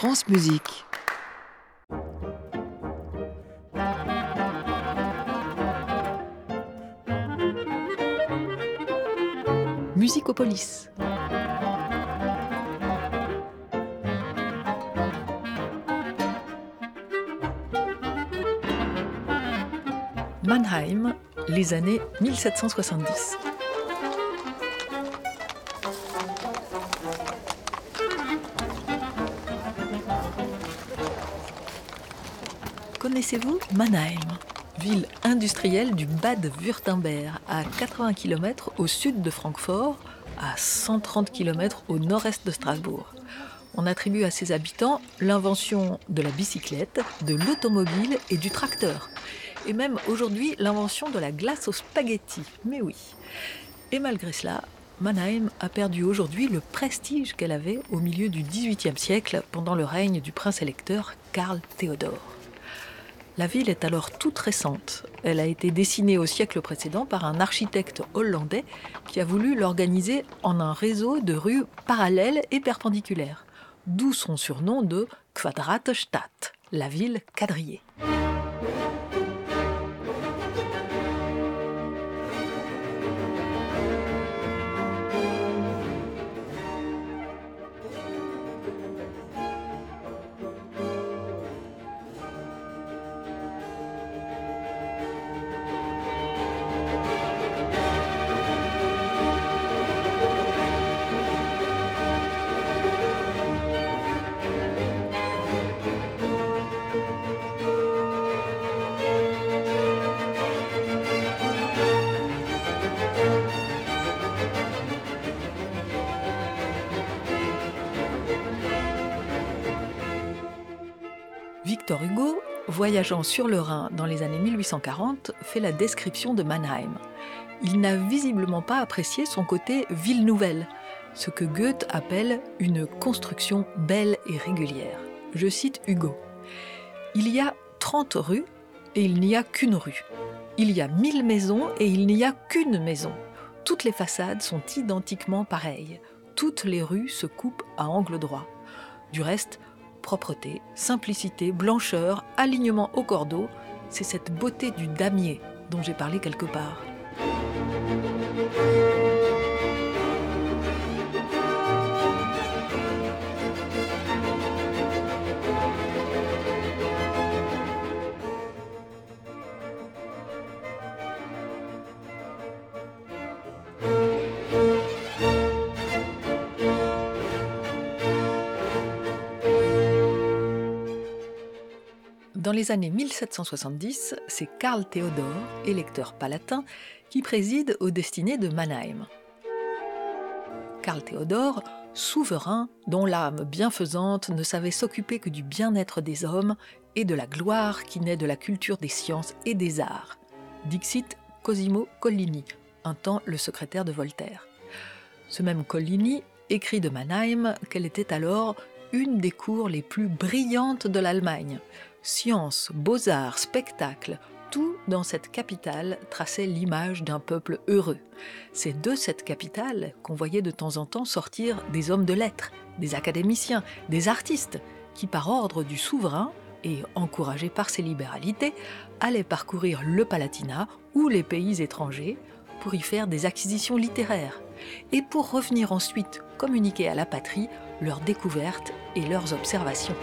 France Musique. Musicopolis. Mannheim, les années 1770. Connaissez-vous Mannheim, ville industrielle du Bade-Wurtemberg, à 80 km au sud de Francfort, à 130 km au nord-est de Strasbourg. On attribue à ses habitants l'invention de la bicyclette, de l'automobile et du tracteur. Et même aujourd'hui, l'invention de la glace aux spaghettis. Mais oui. Et malgré cela, Mannheim a perdu aujourd'hui le prestige qu'elle avait au milieu du XVIIIe siècle pendant le règne du prince-électeur Karl Theodor. La ville est alors toute récente. Elle a été dessinée au siècle précédent par un architecte hollandais qui a voulu l'organiser en un réseau de rues parallèles et perpendiculaires, d'où son surnom de Quadratestadt, la ville quadrillée. Victor Hugo, voyageant sur le Rhin dans les années 1840, fait la description de Mannheim. Il n'a visiblement pas apprécié son côté ville nouvelle, ce que Goethe appelle une construction belle et régulière. Je cite Hugo. « Il y a 30 rues et il n'y a qu'une rue. Il y a 1000 maisons et il n'y a qu'une maison. Toutes les façades sont identiquement pareilles. Toutes les rues se coupent à angle droit. Du reste, propreté, simplicité, blancheur, alignement au cordeau, c'est cette beauté du damier dont j'ai parlé quelque part. Dans les années 1770, c'est Karl Theodor, électeur palatin, qui préside aux destinées de Mannheim. Karl Theodor, souverain dont l'âme bienfaisante ne savait s'occuper que du bien-être des hommes et de la gloire qui naît de la culture des sciences et des arts. Dixit Cosimo Collini, un temps le secrétaire de Voltaire. Ce même Collini écrit de Mannheim qu'elle était alors une des cours les plus brillantes de l'Allemagne. Sciences, beaux-arts, spectacles, tout dans cette capitale traçait l'image d'un peuple heureux. C'est de cette capitale qu'on voyait de temps en temps sortir des hommes de lettres, des académiciens, des artistes, qui par ordre du souverain, et encouragés par ses libéralités, allaient parcourir le Palatinat ou les pays étrangers pour y faire des acquisitions littéraires, et pour revenir ensuite communiquer à la patrie leurs découvertes et leurs observations.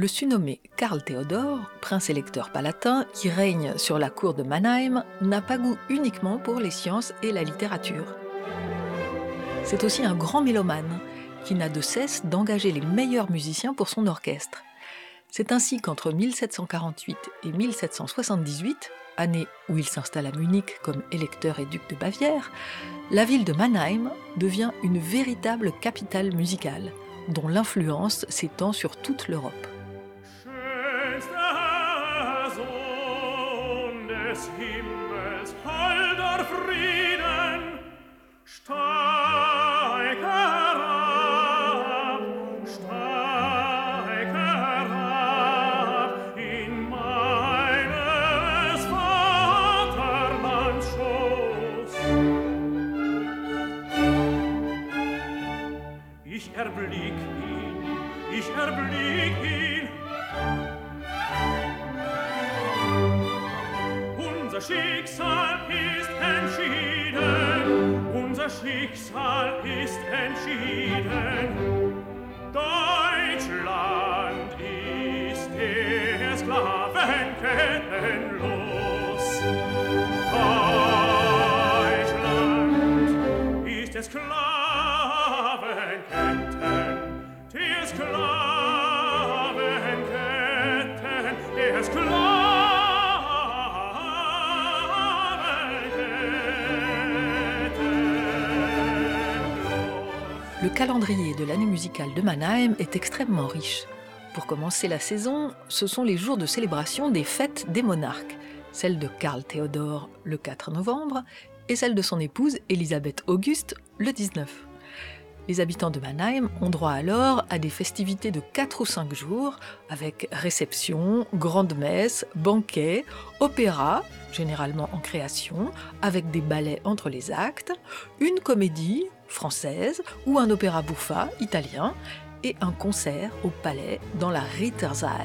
Le surnommé Karl Théodore, prince-électeur palatin qui règne sur la cour de Mannheim, n'a pas goût uniquement pour les sciences et la littérature. C'est aussi un grand mélomane qui n'a de cesse d'engager les meilleurs musiciens pour son orchestre. C'est ainsi qu'entre 1748 et 1778, année où il s'installe à Munich comme électeur et duc de Bavière, la ville de Mannheim devient une véritable capitale musicale, dont l'influence s'étend sur toute l'Europe. Ich erblick ihn. Unser Schicksal ist entschieden. Unser Schicksal ist entschieden. Deutschland ist der Sklavenketten los. Deutschland ist der Sklavenketten. Le calendrier de l'année musicale de Mannheim est extrêmement riche. Pour commencer la saison, ce sont les jours de célébration des fêtes des monarques, celle de Karl Théodore le 4 novembre et celle de son épouse Élisabeth Auguste le 19. Les habitants de Mannheim ont droit alors à des festivités de 4 ou 5 jours, avec réceptions, grandes messes, banquets, opéras, généralement en création, avec des ballets entre les actes, une comédie française ou un opéra buffa italien, et un concert au palais dans la Rittersaal.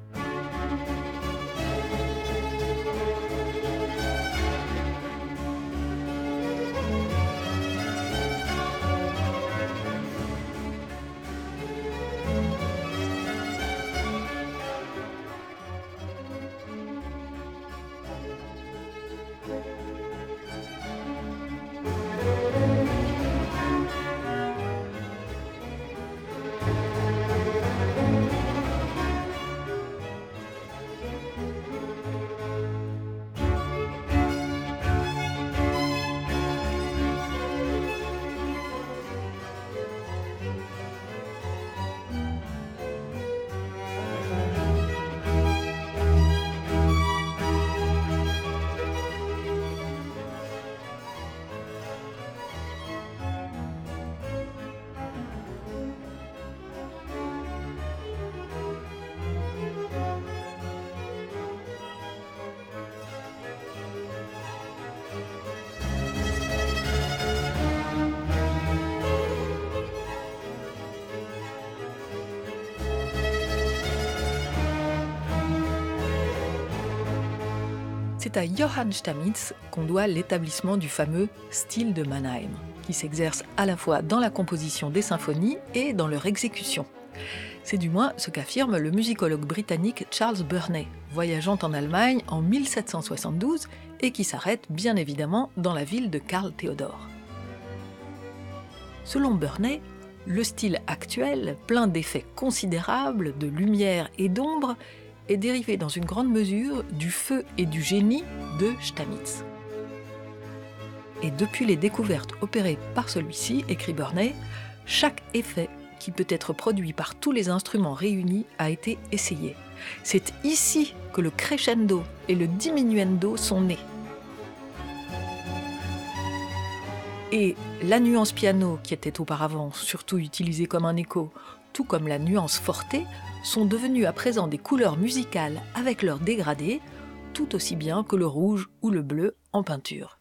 C'est à Johann Stamitz qu'on doit l'établissement du fameux style de Mannheim, qui s'exerce à la fois dans la composition des symphonies et dans leur exécution. C'est du moins ce qu'affirme le musicologue britannique Charles Burney, voyageant en Allemagne en 1772 et qui s'arrête bien évidemment dans la ville de Karl Théodore. Selon Burney, le style actuel, plein d'effets considérables, de lumière et d'ombre, est dérivé dans une grande mesure du feu et du génie de Stamitz. Et depuis les découvertes opérées par celui-ci, écrit Burney, chaque effet qui peut être produit par tous les instruments réunis a été essayé. C'est ici que le crescendo et le diminuendo sont nés. Et la nuance piano, qui était auparavant surtout utilisée comme un écho, tout comme la nuance forte, sont devenues à présent des couleurs musicales avec leur dégradé, tout aussi bien que le rouge ou le bleu en peinture.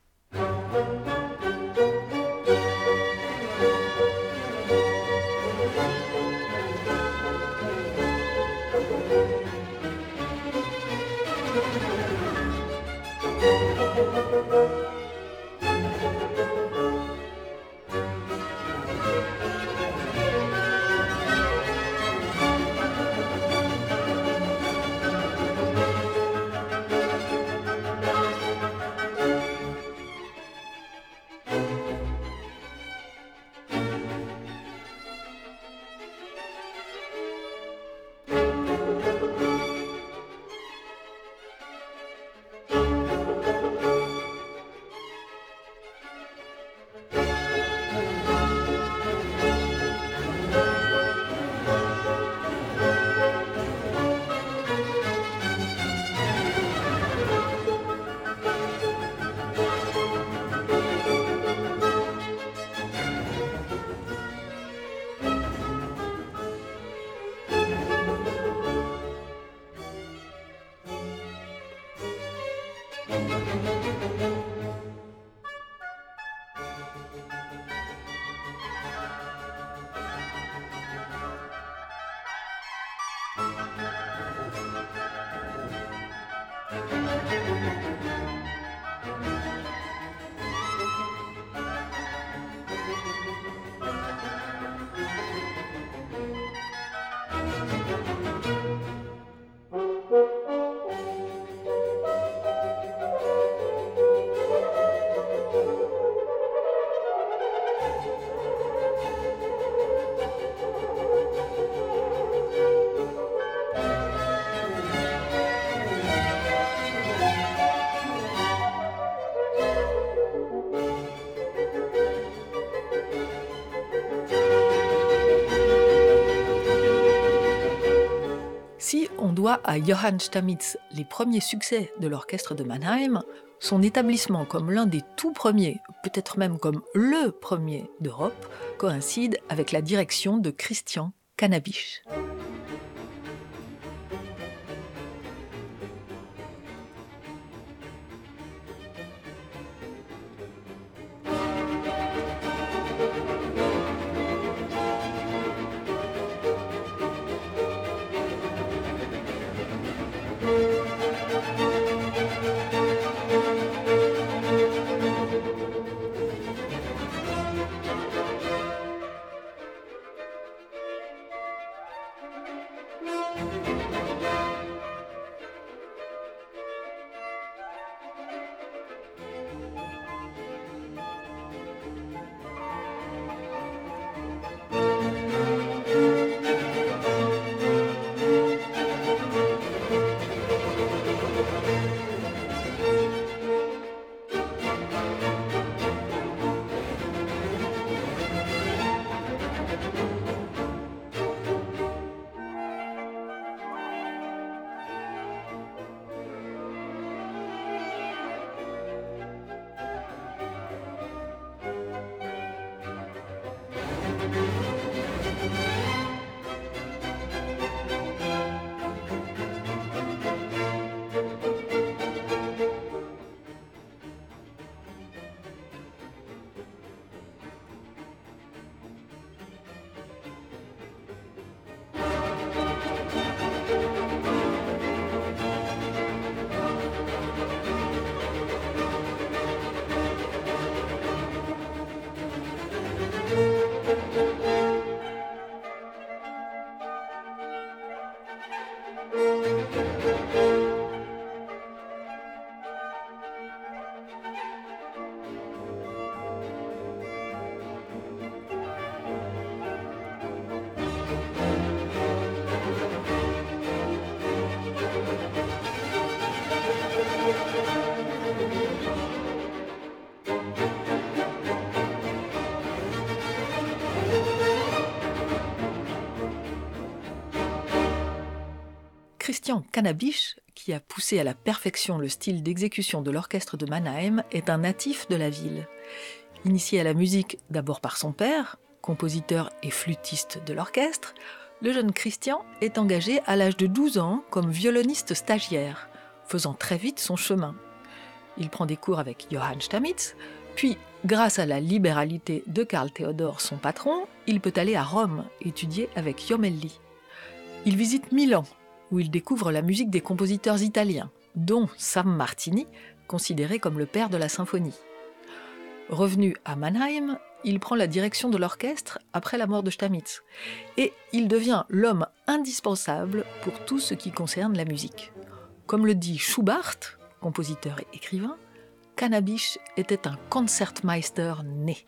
Si on doit à Johann Stamitz les premiers succès de l'orchestre de Mannheim, son établissement comme l'un des tout premiers, peut-être même comme le premier d'Europe, coïncide avec la direction de Christian Canabisch. Christian Canabisch, qui a poussé à la perfection le style d'exécution de l'orchestre de Mannheim, est un natif de la ville. Initié à la musique d'abord par son père, compositeur et flûtiste de l'orchestre, le jeune Christian est engagé à l'âge de 12 ans comme violoniste stagiaire, faisant très vite son chemin. Il prend des cours avec Johann Stamitz, puis, grâce à la libéralité de Karl Theodor, son patron, il peut aller à Rome étudier avec Jomelli. Il visite Milan, où il découvre la musique des compositeurs italiens, dont Sam Martini, considéré comme le père de la symphonie. Revenu à Mannheim, il prend la direction de l'orchestre après la mort de Stamitz, et il devient l'homme indispensable pour tout ce qui concerne la musique. Comme le dit Schubart, compositeur et écrivain, Canabisch était un Concertmeister né.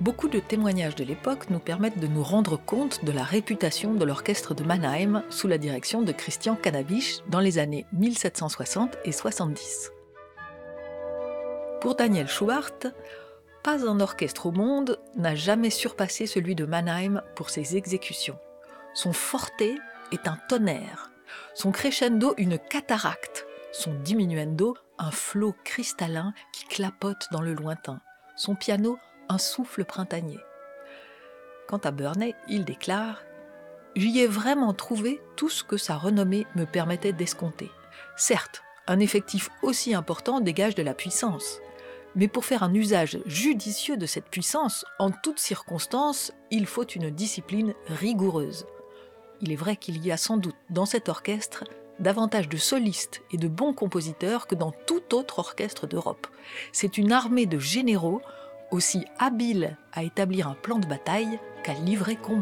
Beaucoup de témoignages de l'époque nous permettent de nous rendre compte de la réputation de l'orchestre de Mannheim sous la direction de Christian Canabisch dans les années 1760 et 70. Pour Daniel Schubart, pas un orchestre au monde n'a jamais surpassé celui de Mannheim pour ses exécutions. Son forte est un tonnerre, son crescendo une cataracte, son diminuendo un flot cristallin qui clapote dans le lointain, son piano un souffle printanier. Quant à Burney, il déclare « J'y ai vraiment trouvé tout ce que sa renommée me permettait d'escompter. Certes, un effectif aussi important dégage de la puissance, mais pour faire un usage judicieux de cette puissance, en toutes circonstances, il faut une discipline rigoureuse. Il est vrai qu'il y a sans doute dans cet orchestre davantage de solistes et de bons compositeurs que dans tout autre orchestre d'Europe. C'est une armée de généraux aussi habiles à établir un plan de bataille qu'à livrer combat. »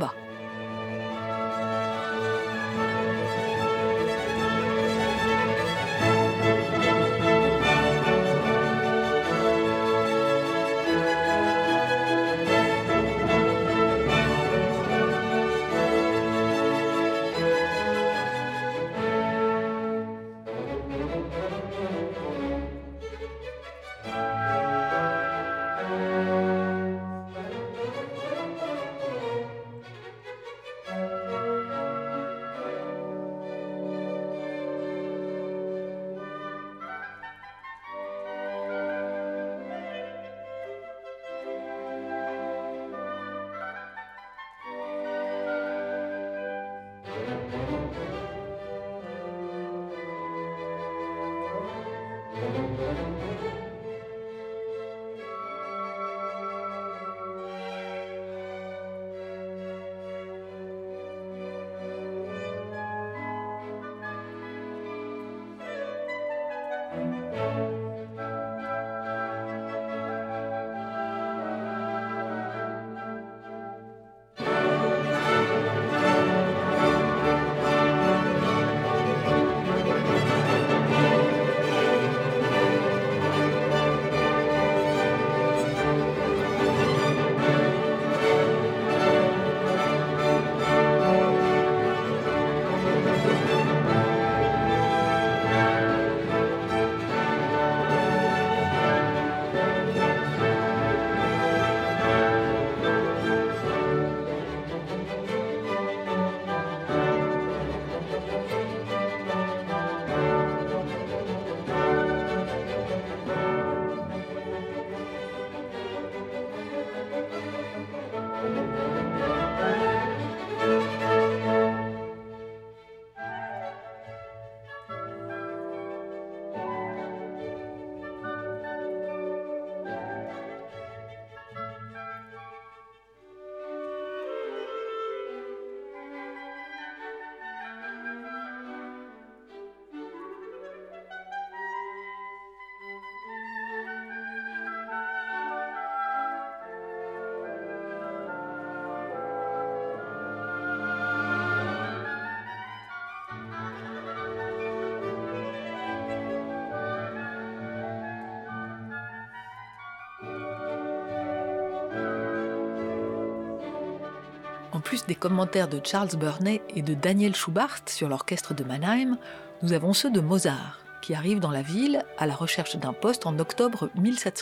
En plus des commentaires de Charles Burney et de Daniel Schubart sur l'orchestre de Mannheim, nous avons ceux de Mozart, qui arrive dans la ville à la recherche d'un poste en octobre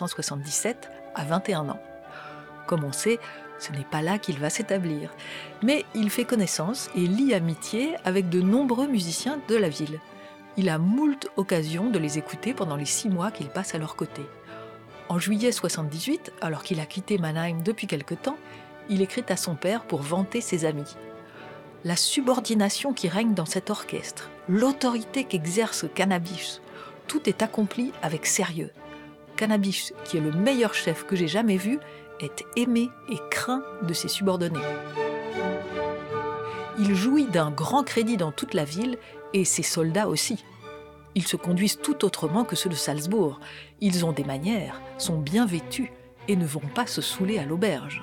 1777 à 21 ans. Comme on sait, ce n'est pas là qu'il va s'établir, mais il fait connaissance et lie amitié avec de nombreux musiciens de la ville. Il a moult occasions de les écouter pendant les 6 mois qu'il passe à leur côté. En juillet 78, alors qu'il a quitté Mannheim depuis quelque temps, il écrit à son père pour vanter ses amis. La subordination qui règne dans cet orchestre, l'autorité qu'exerce Canabisch, tout est accompli avec sérieux. Canabisch, qui est le meilleur chef que j'ai jamais vu, est aimé et craint de ses subordonnés. Il jouit d'un grand crédit dans toute la ville et ses soldats aussi. Ils se conduisent tout autrement que ceux de Salzbourg. Ils ont des manières, sont bien vêtus et ne vont pas se saouler à l'auberge.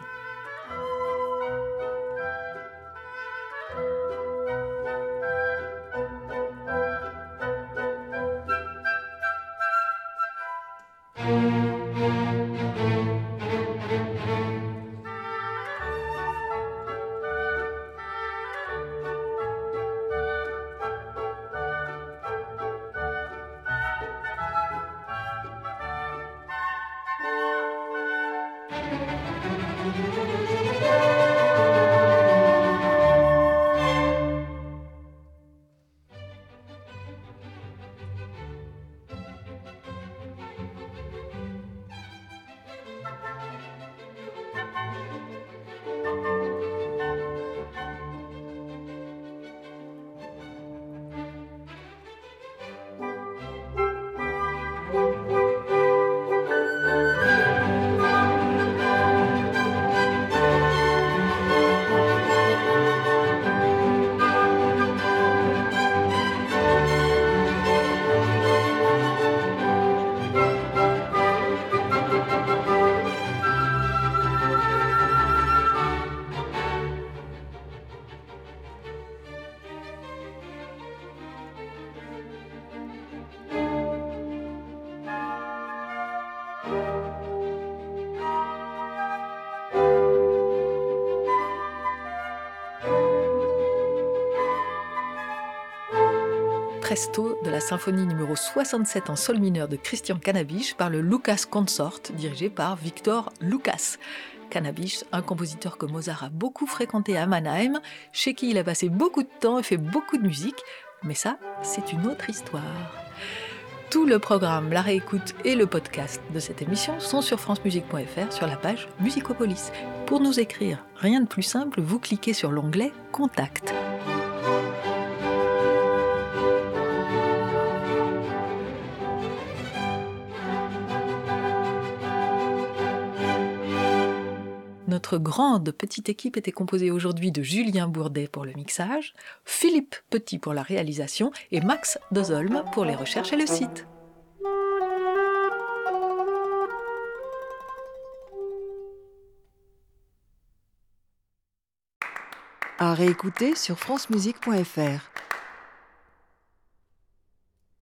Presto de la symphonie numéro 67 en sol mineur de Christian Canabisch par le Lucas Consort, dirigé par Victor Lucas. Canabisch, un compositeur que Mozart a beaucoup fréquenté à Mannheim, chez qui il a passé beaucoup de temps et fait beaucoup de musique. Mais ça, c'est une autre histoire. Tout le programme, la réécoute et le podcast de cette émission sont sur francemusique.fr sur la page Musicopolis. Pour nous écrire, rien de plus simple, vous cliquez sur l'onglet « Contact ». Notre grande petite équipe était composée aujourd'hui de Julien Bourdet pour le mixage, Philippe Petit pour la réalisation et Max Dozolm pour les recherches et le site. À réécouter sur francemusique.fr.